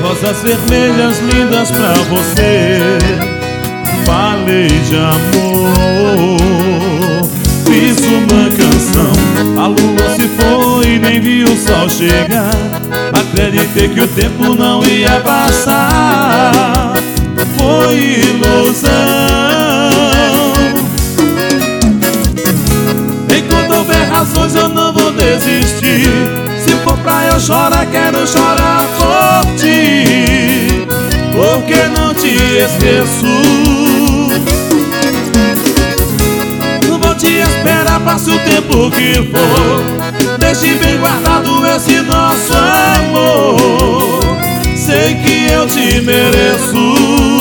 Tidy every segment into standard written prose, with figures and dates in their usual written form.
rosas vermelhas lindas pra você. Falei de amor, fiz uma canção. A lua se foi e nem vi o sol chegar. Acreditei que o tempo não ia passar. Foi ilusão. Enquanto houver razões eu não vou desistir. Se for pra eu chorar, quero chorar por ti, porque não te esqueço. Não vou te esperar, passe o tempo que for. Deixe bem guardado esse nosso amor. Sei que eu te mereço.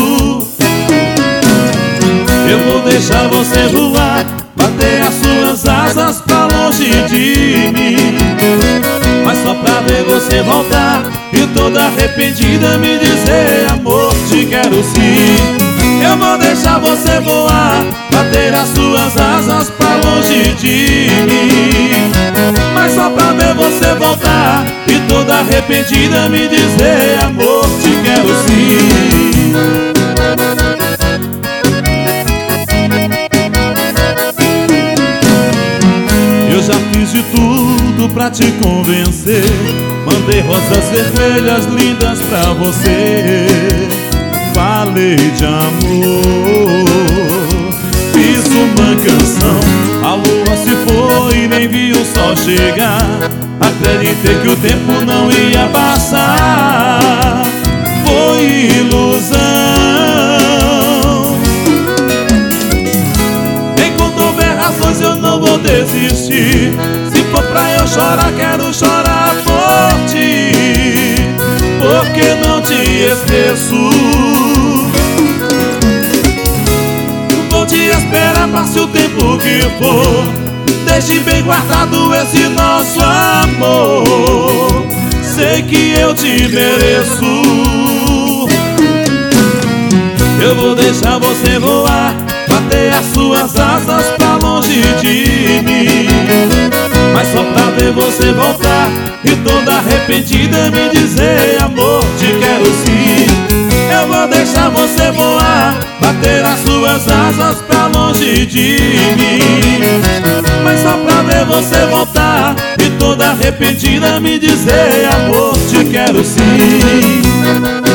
Eu vou deixar você voar, bater as suas asas pra longe de mim, mas só pra ver você voltar e toda arrependida me dizer: amor, te quero sim. Eu vou deixar você voar, bater as suas asas pra longe de mim, mas só pra ver você voltar e toda arrependida me dizer: amor, te quero sim. Eu já fiz de tudo pra te convencer. Mandei rosas vermelhas lindas pra você. Falei de amor, fiz uma canção. A lua se foi e nem vi o sol chegar. Acreditei que o tempo não ia passar. Foi ilusão. Enquanto houver razões eu não vou desistir. Se for pra eu chorar, quero chorar por ti, porque não te esqueço. Vou te esperar, passe o tempo que for. Deixe bem guardado esse nosso amor. Sei que eu te mereço. Eu vou deixar você voar, bater as suas asas pra longe de mim, mas só pra ver você voltar e toda arrependida me dizer: amor, te quero sim. Eu vou deixar você voar, bater as suas asas pra longe de mim, mas só pra ver você voltar e toda arrependida me dizer: amor, te quero sim.